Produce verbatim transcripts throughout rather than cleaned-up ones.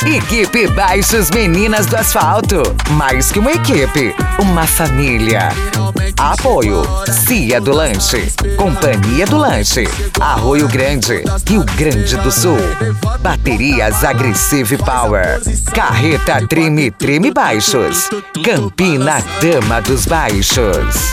Equipe Baixos Meninas do Asfalto. Mais que uma equipe, uma família. Apoio: Cia do Lanche, Companhia do Lanche, Arroio Grande, Rio Grande do Sul. Baterias Aggressive Power, Carreta Trime Trime Baixos, Campina Dama dos Baixos.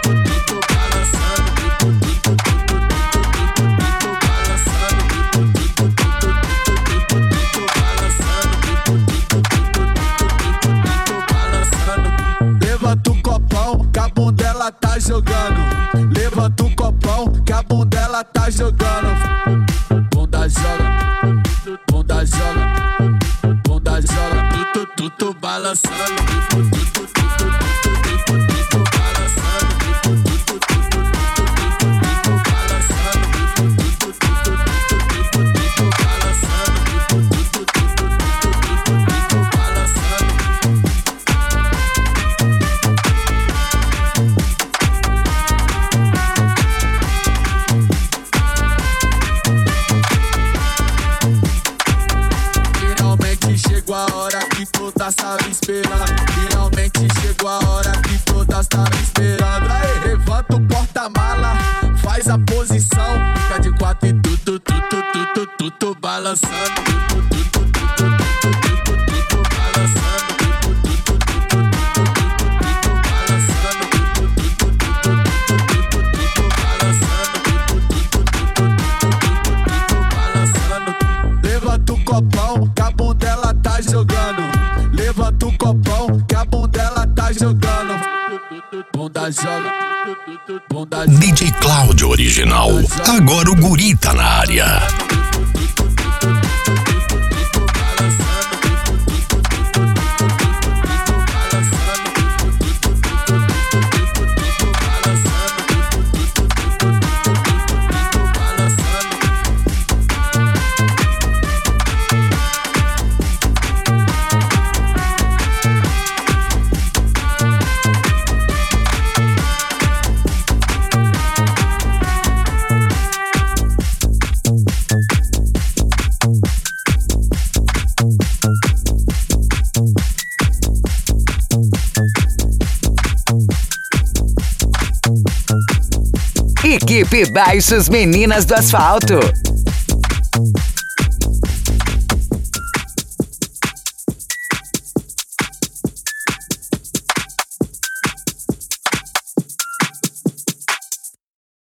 Levanta o copão, que a bundela tá jogando. Levanta o copão, que a bundela tá jogando. Bunda joga, bunda joga, bunda joga, tu, tu, tu, tu balançando. Chegou a hora que todas estavam esperando. Finalmente chegou a hora que todas estavam esperando. Aí, levanta o porta-mala, faz a posição. Fica de quatro e tu, tu, tu, tu, tu, tu, tu, tu balançando. Levanta o copão, que a bundela tá jogando. Levanta o copão, que a bundela tá jogando. Bunda joga, bunda joga. D J Cláudio Original. Agora o guri tá na área. Equipe Baixos Meninas do Asfalto.